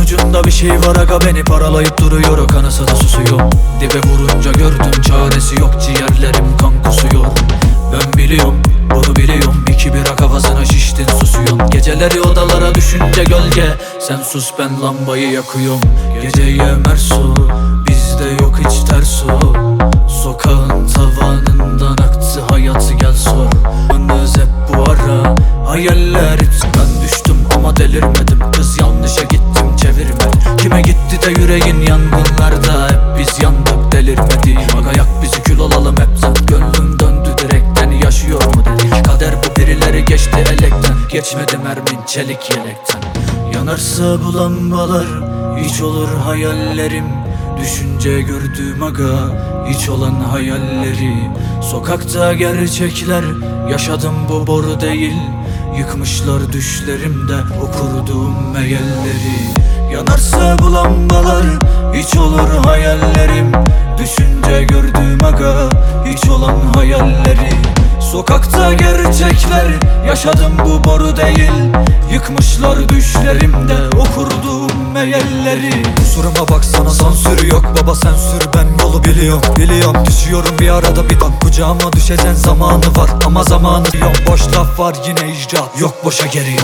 ucunda bir şey var aga, beni paralayıp duruyor, o kanasa da susuyor. Dibe vurunca gördüm çaresi yok, ciğerlerim kan kusuyor. Ben biliyorum, bunu biliyorum, 2 bira kafasına şiştin susuyorsun. Geceleri odalara düşünce gölge, sen sus ben lambayı yakıyorum. Geceye mersu, bizde yok hiç ters o. Sokağın tavanından aktı hayatı, gel sor. Anız hep bu ara, hayaller hiç. Ben düştüm ama delirmedim, kız yanlışa gittim çevirmedim. Kime gitti de yüreğin yangınlarda, hep biz yandık delirmedi. Aga yak bizi kül olalım hepten, gönlüm döndü direkten, yaşıyor mu dedik. Kader bu, birileri geçti elekten, geçmedi mermin çelik yelekten. Yanarsa bu lambalar, hiç olur hayallerim. Düşünce gördüm aga, hiç olan hayalleri. Sokakta gerçekler, yaşadım bu boru değil. Yıkmışlar düşlerimde o kurduğum hayalleri. Yanarsa bu lambalar, hiç olur hayallerim. Düşünce gördüm aga, hiç olan hayalleri. Sokakta gerçekler, yaşadım bu boru değil. Yıkmışlar düşlerimde o kurduğum hayalleri. Kusuruma baksana, sansür yok baba, sen sür, ben yolu biliyorum. Düşüyorum bir arada bir dan, kucağıma düşeceksin zamanı var ama zamanı yok. Boş laf var yine icraat yok, boşa geliyor.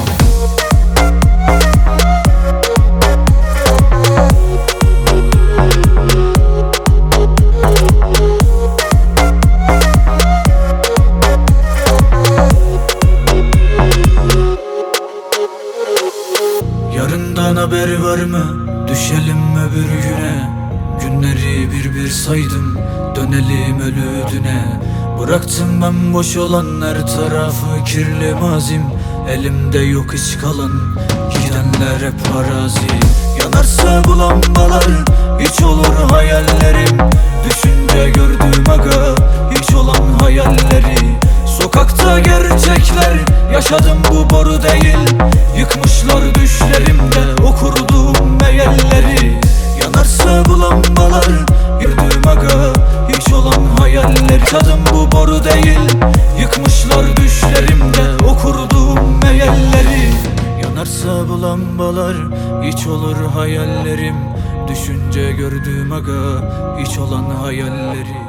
Yarından haber var mı? Düşelim öbür güne. Günleri bir bir saydım, dönelim ölüdüne. Bıraktım ben boş olan her tarafı, kirli mazim. Elimde yok hiç kalan, gidenler hep arazi. Yanarsa bu lambalar, hiç olur hayallerim. Düşünce gördüm aga, hiç olan hayalleri. Sokakta gerçekler, yaşadım bu boru değil. Yıkmışlar düşlerimde o kurduğum hayalleri. Yanarsa bu lambalar, gördüm aga, hiç olan hayalleri. Yaşadım bu boru değil, yıkmışlar düşlerimde o kurduğum hayalleri. Yanarsa bu lambalar, hiç olur hayallerim. Düşünce gördüm aga, hiç olan hayalleri.